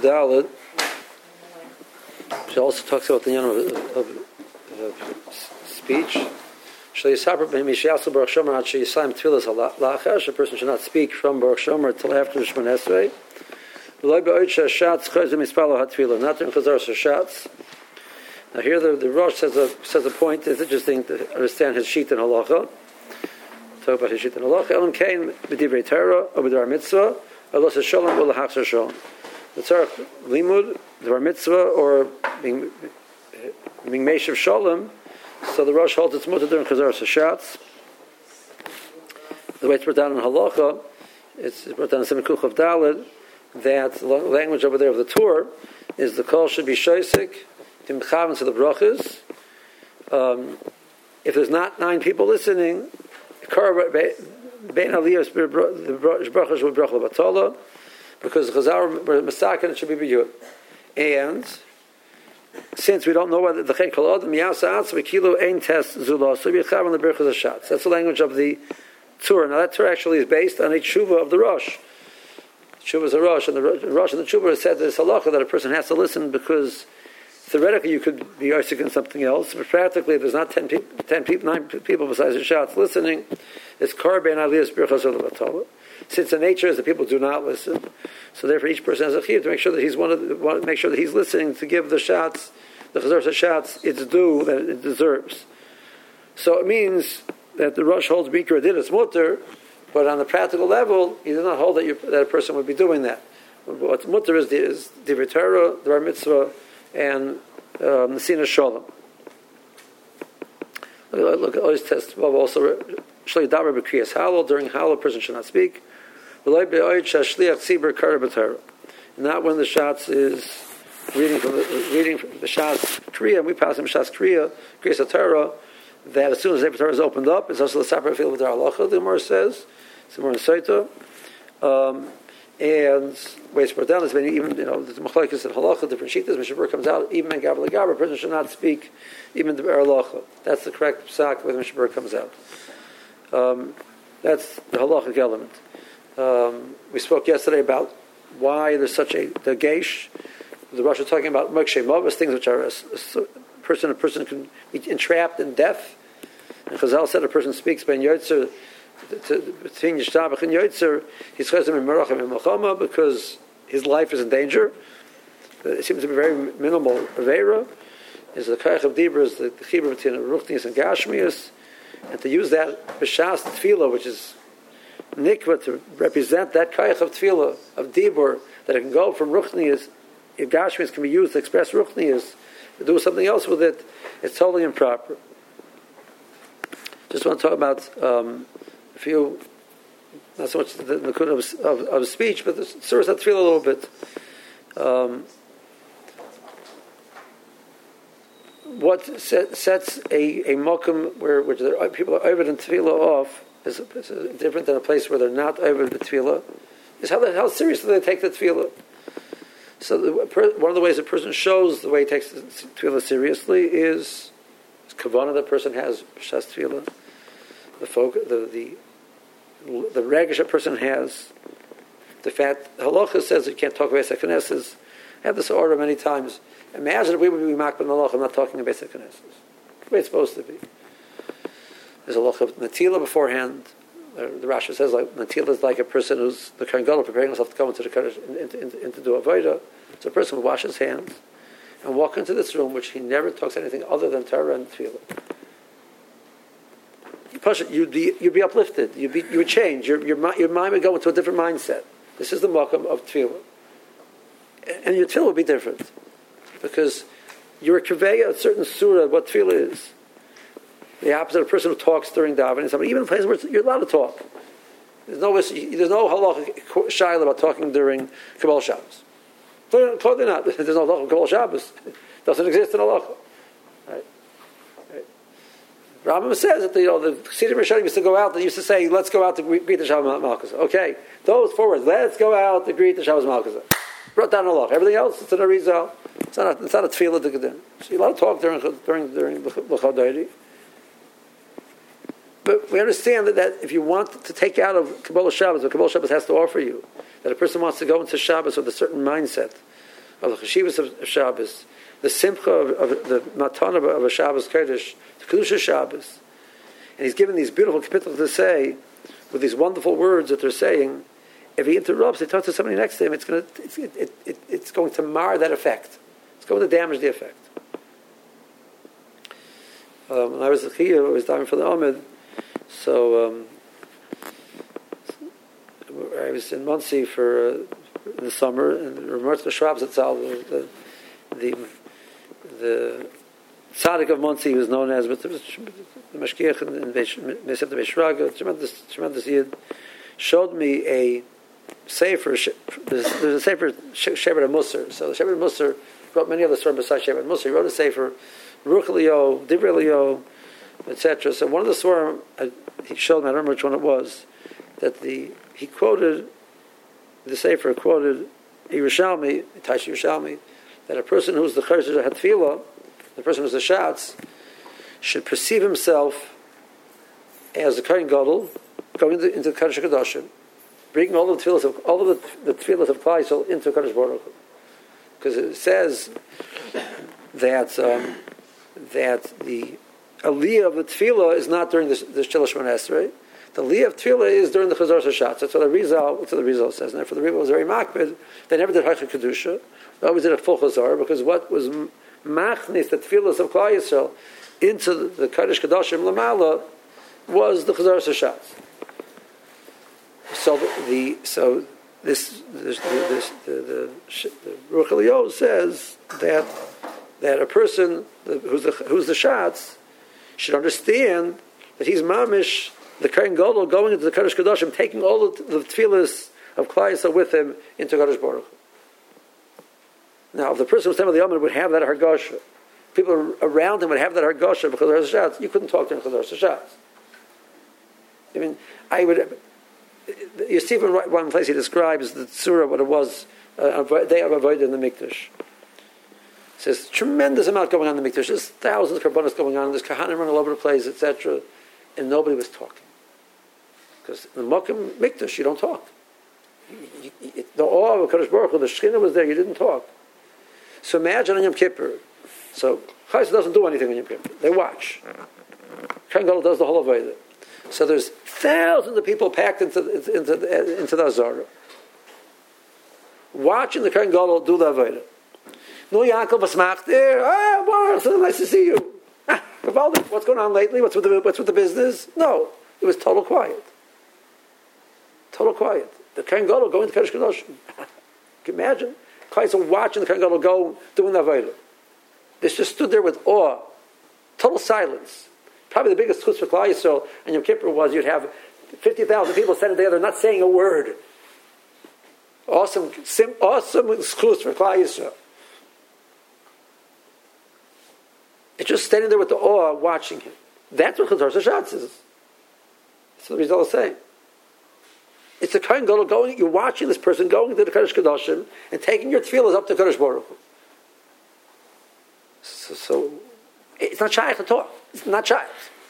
Daled, she also talks about the of speech. A person should not speak from Baruch Shomer until after the Shemon Esrei. Not during Chazar Hashatz. Now here the Rosh says a point. It's interesting to understand his sheet in halacha. Talk about his sheet in halacha. Elam kain b'divrei Torah or b'dvar mitzvah, alos hashalom or lahachzor shalom. The tzarich limud, dvar mitzvah, or being meishav shalom. So the Rosh holds it's mutter during Chazar Hashatz. The way it's brought down in halacha, it's brought down in Simon Kuch of Daled, that the language over there of the Torah is the call should be shoisik to mechavan to the brachas. If there's not 9 people listening, bein aliyos the brachas will be bracha batola, because chazar masakin should be biyud. And since we don't know whether the chen kol adam yasatz v'kilo ein test zula, so we mechavan the brachas hashatz. That's the language of the Torah. Now that Torah actually is based on a tshuva of the Rosh. Tshuva is a Rosh, and the Rosh and the Tshuva said this halacha that a person has to listen because theoretically you could be osik in something else, but practically if there's not 9 people besides the shots listening, it's korban aliyas birchas olavatala. Since the nature is that people do not listen, so therefore each person has a chiyuv to make sure that he's make sure that he's listening to give the shots, the chazar shots, its due that it deserves. So it means that the Rosh holds Bikra did its mutter, but on the practical level, he does not hold that a person would be doing that. What mutter is divrei Torah, the bar mitzvah, and Nesina Shalom. Look at always test also Shli Dabar B'Kriyas Halal. During Halal, a person should not speak. And not when the shots is reading from the shots Kriya, and we pass him shots Kriya, Kriyas Torah, that as soon as the Torah is opened up, it's also the separate field with our halacha. The Gemara says, it's more in Saita. And ways brought down is when even the machlokes and halacha, different shittas. Mishabur comes out even in gaber legaber, a person should not speak even the halacha. That's the correct psak when Mishabur comes out. That's the halachic element. We spoke yesterday about why there's such a geish. The Rosh are talking about mokshe mavas, things which are a person can be entrapped in death. And Chazal said a person speaks ben yotzer between Yishtabach and Yotzer, he's chesem in Merachim and Melchama because his life is in danger. It seems to be very minimal Aveira. Is the Kayach of Dibra is the Chibur between Ruchnius and Gashmius, and to use that B'Shas Tefillah, which is Nikva, to represent that Kayach of Tefillah, of Dibur, that it can go from Ruchnius, if Gashmius can be used to express Ruchnius, to do something else with it, it's totally improper. Just want to talk about a few, not so much the Nakud of speech, but the Surah Tefillah a little bit. What sets a mokum where people are over in Tefillah off is different than a place where they're not over the Tefillah, is how seriously they take the Tefillah. So one of the ways a person shows the way he takes the Tefillah seriously is kavanah the person has b'shas Tefillah, the regish a person has, the fact halacha says you can't talk about Beis HaKnesses. I have this order many times. Imagine if we would be makbid halacha. I'm not talking about Beis HaKnesses. The way it's supposed to be. There's a halacha of natila beforehand. The Rashi says like natila is like a person who's the Kohen Gadol preparing himself to go into the Kodesh into do avodah. So a person would wash his hands and walk into this room, which he never talks anything other than Torah and Tefillah. You'd be uplifted. You would change. Your mind would go into a different mindset. This is the makam of Tefillah, and your Tefillah would be different because you're a kaveya, a certain surah of what Tefillah is. The opposite of a person who talks during davening. Even in places where you're allowed to talk. There's no halacha shayla about talking during Kabbalah Shabbos. Totally not. There's no halacha of Kabbalah Shabbos. It doesn't exist in halacha. Right? Rambam says that the Chassidim Rishonim used to go out. They used to say, "Let's go out to greet the Shabbos Malchus." Okay, those four words. Let's go out to greet the Shabbos Malchus. Brought down halacha. Everything else, it's an arizal. It's not a tefillah to get in. So you're allowed to talk during L'Chodayri. But we understand that if you want to take out of Kabbalah Shabbos, what Kabbalah Shabbos has to offer you, that a person wants to go into Shabbos with a certain mindset, of the cheshivas of Shabbos, the simcha of the matana of a Shabbos Kodesh, the kedusha Shabbos, and he's given these beautiful kapitals to say with these wonderful words that they're saying. If he interrupts, he talks to somebody next to him, it's going to mar that effect. It's going to damage the effect. When I was a Chiyuv, I was diving for the Amid, so I was in Monsey for the summer, and Ramartzka Schwab Zatzal, the tzaddik of Monsey, was known as, but the Mashgiach in Mesef the Beishraga, tremendous Yid, showed me a Sefer. There's a Sefer Shevet Musar. So the Shevet Musar wrote many other stories besides Shevet Musar. He wrote a Sefer, Ruch Elio, Divrei Elio, etc. So one of the Svarim he showed me, I don't remember which one it was, that he quoted, the Sefer quoted Yerushalmi, Taish Yerushalmi, that a person who's the Cheresh HaTfilah, the person who's the Shatz, should perceive himself as the Kohen Gadol going into the Kodesh HaKadoshim, bringing all of the tefillas of Klal Yisrael into Kadosh Baruch Hu, because it says that the aliyah of the tefillah is not during the Shalosh Shemona Esrei. The aliyah of tefillah is during the Chazar Hashatz. That's what the Rizal says. And therefore, the Rizal was very makbid. They never did Hachik Kedusha. They always did a full Chazar, because what was machnis the tefillas of Klal Yisrael into the Kodesh Kadoshim Lamala was the Chazar Hashatz. So the Ruch Elio says that a person who's the Shatz should understand that he's mamish the Kohen Gadol going into the Kodesh Kadoshim, taking all the tefillas of Klal Yisrael with him into Kodesh Baruch Hu. Now, if the person who's Temel the Yomid would have that hargasha, people around him would have that hargasha because of the Shatz, you couldn't talk to him because of the Shatz. I mean, you see from one place he describes the tzura, what it was, day of Avodah in the Mikdash. He says, tremendous amount going on in the Mikdash. There's thousands of karbanos going on, there's kahanim running all over the place, etc. And nobody was talking. Because in the Mokim Mikdash, you don't talk. The awe of Kadosh Baruch Hu, the Shekhinah was there, you didn't talk. So imagine on Yom Kippur. So Chayes doesn't do anything on Yom Kippur. They watch. Kohen Gadol does the whole Avodah. So there's thousands of people packed into the Azara, watching the Kohen Gadol do the Avodah. No Yaakov Basmach there. Wow, so nice to see you. What's going on lately? What's with the business? No, it was total quiet. Total quiet. The Kohen Gadol going to Kodesh Kadoshim. Can you imagine? Klal watching the Kohen Gadol go doing the Avodah. They just stood there with awe. Total silence. Probably the biggest chutz for Klal Yisrael and Yom Kippur was you'd have 50,000 people standing together not saying a word. Awesome chutz for Klal Yisrael. It's just standing there with the awe, watching him. That's what Chazar Hashatz is. That's what the Rizal is saying. It's the Kohen Gadol going, you're watching this person going to the Kodesh Kadoshim and taking your tefillas up to Kodesh Baruch Hu. So it's not shy to talk. It's not shy.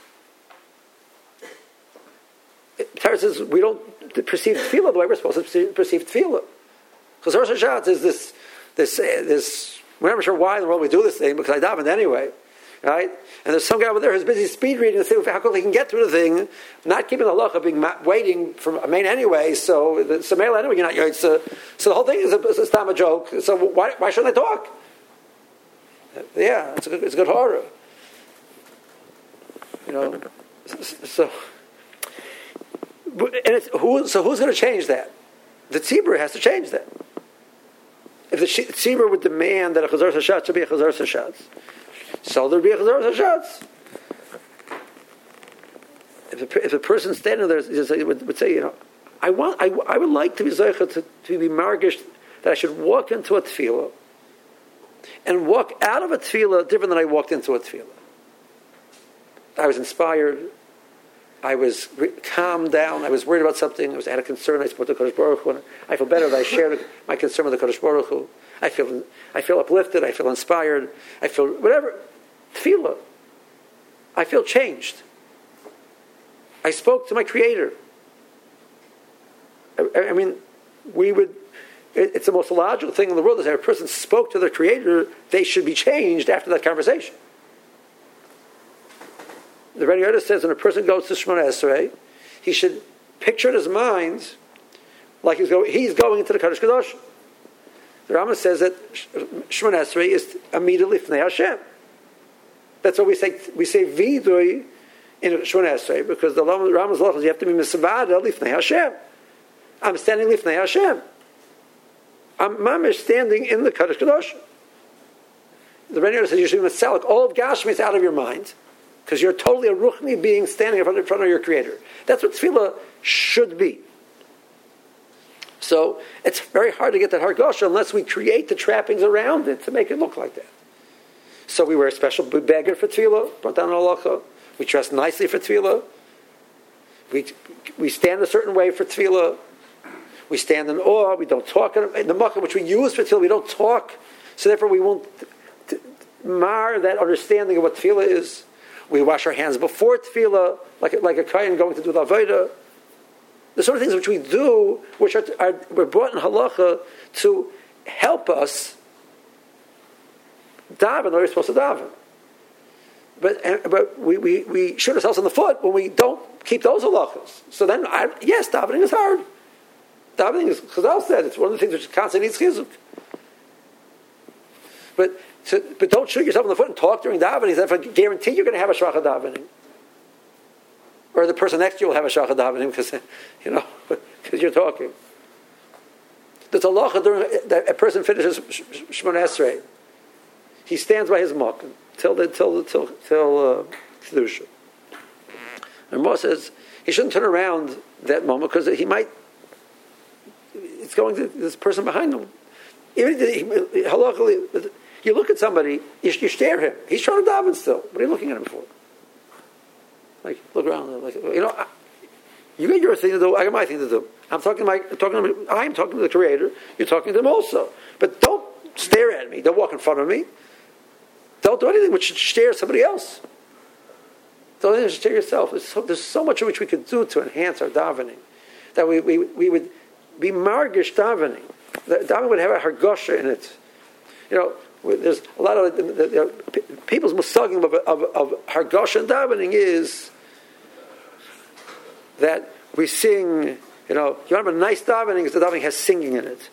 Torah says we don't perceive tefillah the way we're supposed to perceive tefillah. Because Chazar Hashatz is this. We're never sure why in the world we do this thing, because I davened anyway. Right? And there's some guy over there who's busy speed reading to see how quickly he can get through the thing, not keeping the halacha, waiting for a main anyway. So the Samela anyway, you're not. So the whole thing is a joke. So why shouldn't I talk? Yeah, it's a good horror. So who's going to change that? The tzibur has to change that. If the tzibur would demand that a Chazar Hashatz should be a Chazar Hashatz, so there'd be a Chazar Hashatz. If a person standing there would say, I would like to be zeicha to be margish that I should walk into a tefillah and walk out of a tefillah different than I walked into a tefillah. I was inspired. I was calmed down. I was worried about something. I had a concern. I spoke to Kodesh Baruch Hu. I feel better that I shared my concern with the Kodesh Baruch Hu. I feel uplifted. I feel inspired. I feel whatever. Tefillah. I feel changed. I spoke to my Creator. I mean, it's the most logical thing in the world is that if a person spoke to their Creator, they should be changed after that conversation. The Rebbe Yoda says when a person goes to Shemona Esrei, he should picture in his mind like he's going into the Kodesh Kadosh. The Rambam says that Shemona Esrei is immediately Lifnei Hashem. That's what we say. We say Vidui in Shemona Esrei because the Rambam's law is you have to be Misavada Lifnei Hashem. I'm standing Lifnei Hashem. I'm mamish standing in the Kodesh Kadosh. The Rebbe Yoda says you should be Masalik. All of Gashmi is out of your mind. Because you're totally a ruchni being standing in front of your Creator. That's what tefillah should be. So it's very hard to get that hargosha unless we create the trappings around it to make it look like that. So we wear a special beggar for tefillah, Bantan halacha. We dress nicely for tefillah. We stand a certain way for tefillah. We stand in awe. We don't talk in the makkah which we use for tefillah. We don't talk, so therefore we won't mar that understanding of what tefillah is. We wash our hands before tefillah, like a kohen going to do the avodah. The sort of things which we do, which we're brought in halacha to help us daven, or we're supposed to daven. But we shoot ourselves in the foot when we don't keep those halachas. So then, yes, davening is hard. Davening is, Chazal said, it's one of the things which constantly needs chizuk. But don't shoot yourself in the foot and talk during davening. If I guarantee you're going to have a shvacha davening, or the person next to you will have a shvacha davening because you're talking. There's a halacha during that a person finishes Shemona Esrei. He stands by his makom till kedusha. And Moshe says he shouldn't turn around that moment because he might. It's going to this person behind him. Even halachically. You look at somebody, you stare at him. He's trying to daven still. What are you looking at him for? Like, look around. You got your thing to do. I got my thing to do. I'm talking to the Creator. You're talking to him also. But don't stare at me. Don't walk in front of me. Don't do anything which should stare at somebody else. Don't even stare yourself. There's so much which we could do to enhance our davening that we would be margish davening. The davening would have a hargosha in it. There's a lot of people's musagim of hargosha and davening is that we sing. You want to have a nice davening because the davening has singing in it.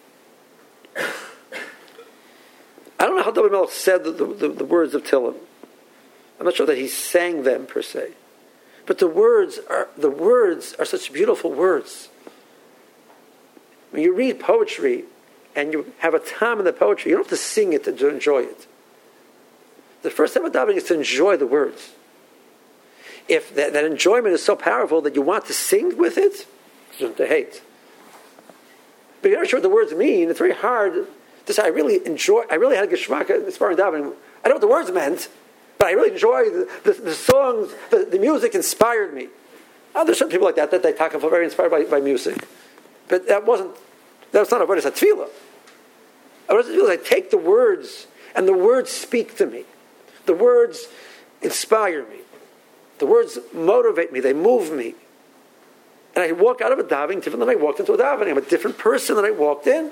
I don't know how David Melech said the words of Tillim. I'm not sure that he sang them per se, but the words are such beautiful words. When you read poetry and you have a time in the poetry, you don't have to sing it to enjoy it. The first step of davening is to enjoy the words. If that enjoyment is so powerful that you want to sing with it, it's to hate. But you're not sure what the words mean. It's very hard to say, I really had a geschmack inspiring davening. I know what the words meant, but I really enjoy the songs, the music inspired me. There's certain people like that they talk about very inspired by music. But that was not a word, it's a tefillah. I take the words, and the words speak to me. The words inspire me. The words motivate me, they move me. And I walk out of a davening different than I walked into a davening. I'm a different person than I walked in.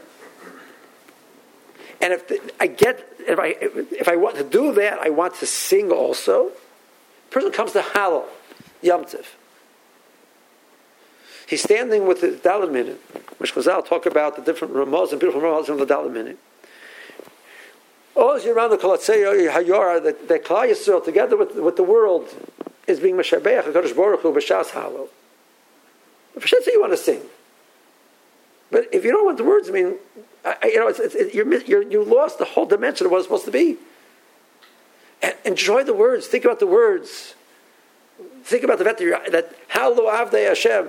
And if I want to do that, I want to sing also. The person comes to Hallel, Yom Tov. He's standing with the Dalet Minute, which Chazal talk about the different Ramaz and beautiful Ramaz in the Dalet Minute. All year round the Kolatzei Hayora, the Klal Yisrael, together with the world, is being Meshabeach HaKadosh Baruch Hu b'Shas Hallel. For sure, you want to sing, but if you don't know what the words mean, you lost the whole dimension of what it's supposed to be. And enjoy the words. Think about the words. Think about the fact that Hallo Avdei Hashem.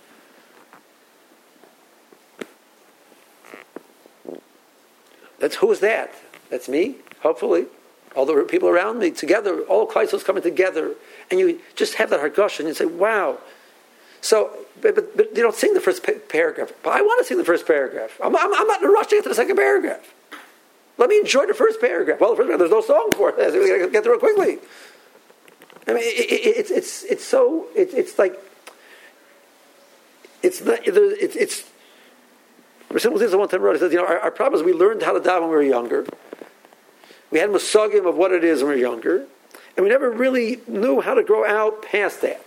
Who's that? That's me, hopefully. All the people around me together, all Klal coming together, and you just have that hargosh, and you say, "Wow." So, but you don't sing the first paragraph. But I want to sing the first paragraph. I'm not in a rush to get to the second paragraph. Let me enjoy the first paragraph. Well, the first paragraph, there's no song for it. We got to get through it quickly. I mean, it's like it's not. Simple one time wrote, he says, our problem is we learned how to daven when we were younger. We had musagim of what it is when we were younger, and we never really knew how to grow out past that.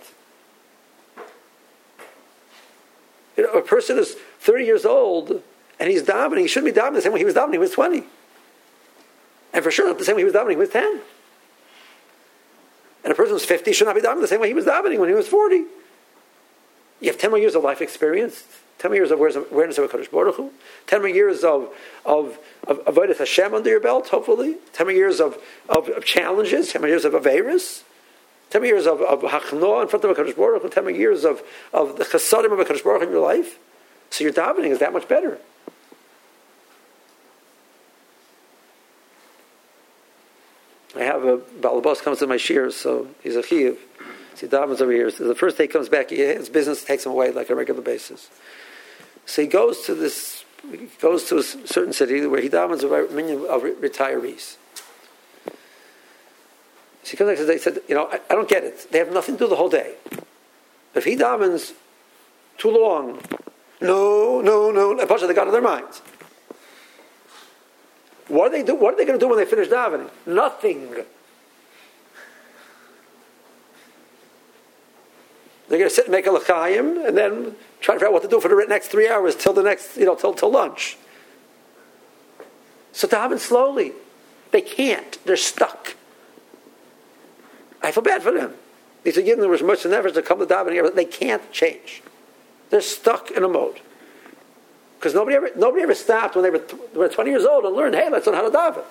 A person is 30 years old, and he's davening. He shouldn't be davening the same way he was davening when he was 20. And for sure not the same way he was davening when he was 10. And a person who's 50 should not be davening the same way he was davening when he was 40. You have 10 more years of life experience, 10 more years of awareness of HaKadosh Baruch Hu, 10 more years of avodas Hashem under your belt, hopefully, 10 more years of challenges, 10 more years of Averis, 10 more years of Hachnoah in front of HaKadosh Baruch Hu, 10 more years of the Chasadim of HaKadosh Baruch Hu in your life. So your davening is that much better. I have a balabas comes to my shears, so he's a chiyuv. So he davens over here. So the first day he comes back, his business takes him away like a regular basis. So he goes to a certain city where he davens a minion of retirees. So he comes back and he said, I don't get it. They have nothing to do the whole day. If he davens too long, no, a bunch of they got in their minds. What are they going to do when they finish davening? Nothing. They're going to sit and make a l'chaim and then try to figure out what to do for the next 3 hours till the next, till lunch. So daven slowly. They can't. They're stuck. I feel bad for them. These are giving them as much efforts to come to davening. They can't change. They're stuck in a mode. Because nobody ever stopped when they were 20 years old and learned, hey, let's learn how to daven.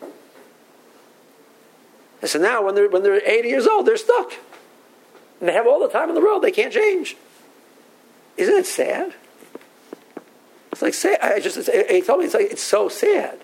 And so now when they're 80 years old, they're stuck. And they have all the time in the world, they can't change. Isn't it sad? It's like sad. He told me it's so sad.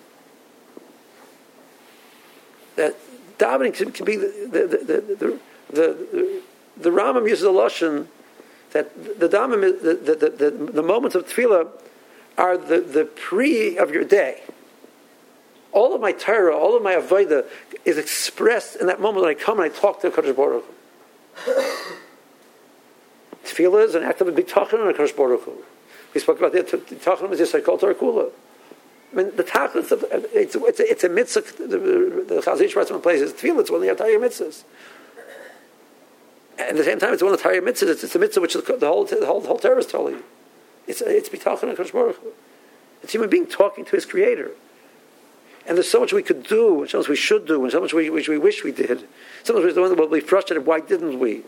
That davening can be the Rambam uses a lashon that the moments of tefillah are the pre of your day. All of my Torah, all of my avodah is expressed in that moment when I come and I talk to HaKadosh Baruch Hu. Tefillah is an act of a big talking on HaKadosh Baruch Hu. We spoke about that. Talking is just like Kol Torah Kula. I mean, the tachlis, it's a mitzvah. The Chazal Ish Ratzman places tefillah. It's one of the Atayah mitzvahs. At the same time, it's one of the Torah mitzvahs. It's a mitzvah which the whole Torah is telling you. It's bitachon and HaKadosh Baruch Hu. It's human being talking to his Creator. And there's so much we could do, and so much we should do, and so much we wish we did. Sometimes we'll be frustrated. Why didn't we?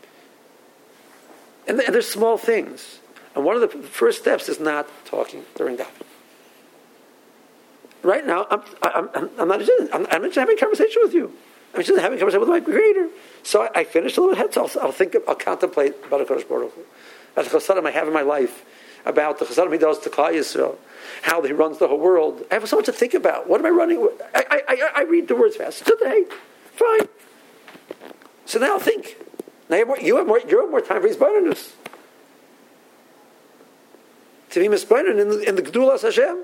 And there's small things. And one of the first steps is not talking during davening. Right now, I'm not just having a conversation with you. I'm just having a conversation with my Creator. So I finished a little ahead. So I'll contemplate about HaKadosh Baruch Hu, about the chasadim I have in my life, about the chasadim he does to Klal Yisrael, how he runs the whole world. I have so much to think about. What am I running? I read the words fast today. Fine. So now think. Now you have more time for his bonus. To be misbinded in the Gedulas Hashem.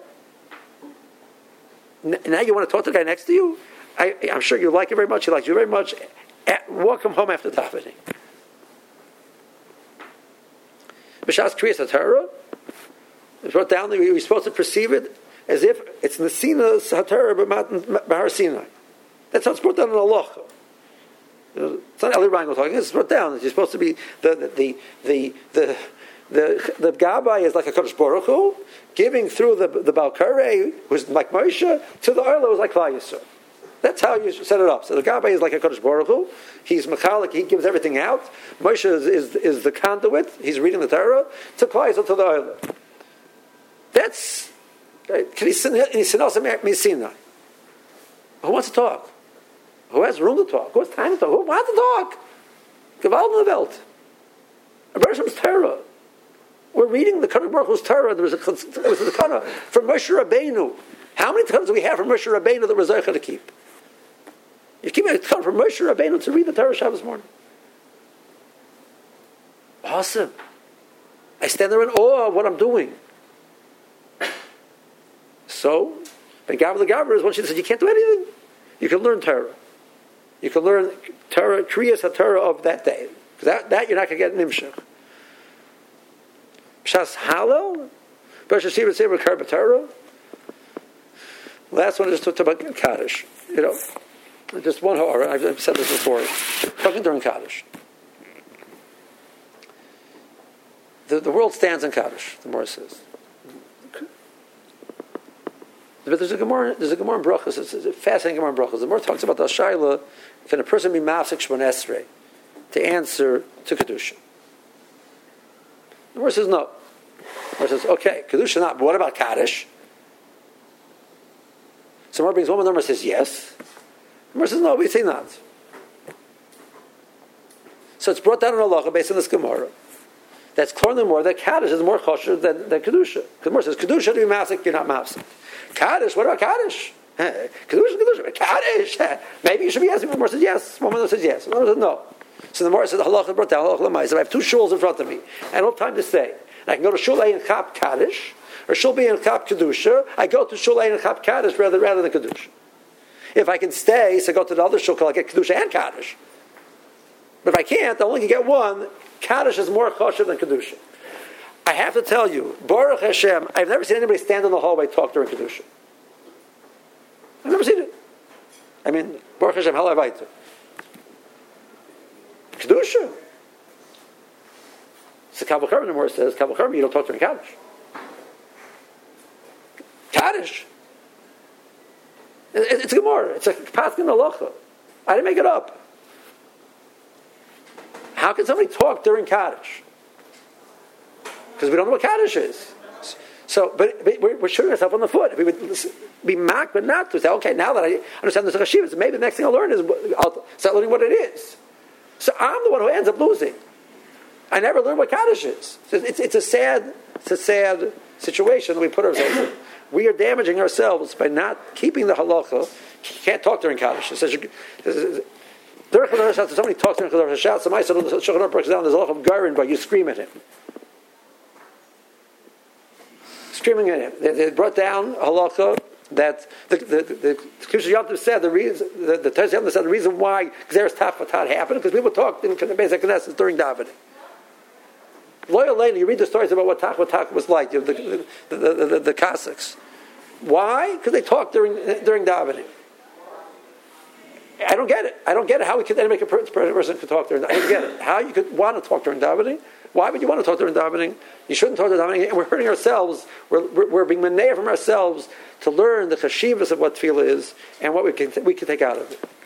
Now you want to talk to the guy next to you? I'm sure you like it very much. He likes you very much. Welcome home after davening. B'shas Kriyas HaTorah, it's brought down that we're supposed to perceive it as if it's Nesina HaTorah B'Har Sinai. That's how it's brought down in Allah. It's not Eli Reingold talking. It's brought down. It's supposed to be the Gabbai is like a Kadosh Baruch Hu, giving through the Balkarei, who's like Moshe, to the Arlo who's like Klal Yisrael. That's how you set it up. So the Gabbai is like a Kadosh Baruch Hu. He's Mechalik, he gives everything out. Moshe is the conduit. He's reading the Torah. To Klal Yisrael, to the Arlo. That's who wants to talk? Who has room to talk? Who has time to talk? Who wants to talk? Gewalt in the Welt. A person's Torah. We're reading the Kadosh Baruch Hu's Torah. There was a Kana from Moshe Rabbeinu. How many times do we have from Moshe Rabbeinu that we're Zocheh to keep? You keep a Kana from Moshe Rabbeinu to read the Torah Shabbos morning. Awesome. I stand there in awe of what I'm doing. So, the Gavra is when she said, you can't do anything. You can learn Torah. You can learn Torah, Kriyas HaTorah of that day. Because that you're not going to get Nimshach. B'shas Halel, Rosh Hashiva say with Karban Torah. Last one is just about Kaddish. Just one horror. I've said this before. Talking during Kaddish. The world stands in Kaddish, the Gemara says. But there's a Gemara in Brachos. It's a fascinating Gemara in Brachos. The Gemara talks about the Shaila, can a person be Mafsek Shmon Esrei to answer to Kedusha? The Gemara says no. The Gemara says, okay, Kedusha not, but what about Kaddish? So the Gemara brings one, the Gemara says yes. The Gemara says no, we say not. So it's brought down in halacha based on this Gemara. That's clearly more that Kaddish is more kosher than Kedusha. Because the Gemara says Kedusha to be Mafsek, you're not Mafsek. Kaddish, what about Kaddish? Kedusha, Kaddish. Maybe you should be asking. The Gemara says yes. One man says yes. One says no. So the Gemara says halacha brought down halacha l'mais. If I have two shuls in front of me, I don't have time to stay. I can go to shul A and chap Kaddish, or shul B and chap Kedusha. I go to shul A and chap Kaddish rather than Kedusha. If I can stay, so I go to the other shul, I'll get Kedusha and Kaddish. But if I can't, I only can get one. Kaddish is more kosher than Kedusha. I have to tell you, Baruch Hashem, I've never seen anybody stand in the hallway talk during Kedusha. I've never seen it. I mean, Baruch Hashem, hell Avaita. Kedusha. So Kabbalah Karban, the Gemara says, Kabbalah Karban, you don't talk during Kaddish. Kaddish. It's a Gemara. It's a Paskin Halacha. I didn't make it up. How can somebody talk during Kaddish? Because we don't know what Kaddish is. So, but we're shooting ourselves on the foot. If we would be mocked, but not to say, okay, now that I understand the Chashivas, maybe the next thing I'll learn is I'll start learning what it is. So I'm the one who ends up losing. I never learned what Kaddish is. So it's a sad situation that we put ourselves in. We are damaging ourselves by not keeping the halacha. You can't talk during Kaddish. It says somebody talks during Kaddish, shouts, somebody said, the Shulchan Aruch breaks down, there's a lot of garin, but you scream at him. Screaming at him. They brought down halacha that the Kedusha Yom Tov said the reason why Gzeres Tafat happened because people talked in the Beis HaKnesset during davening. Loyal later, you read the stories about what Tak was like, the Cossacks. Why? Because they talked during davening. I don't get it. How any person could talk during davening. I don't get it. How you could want to talk during davening? Why would you want to talk during davening? You shouldn't talk during davening. And we're hurting ourselves. We're being maneh from ourselves to learn the chashivas of what tefillah is and what we can take out of it.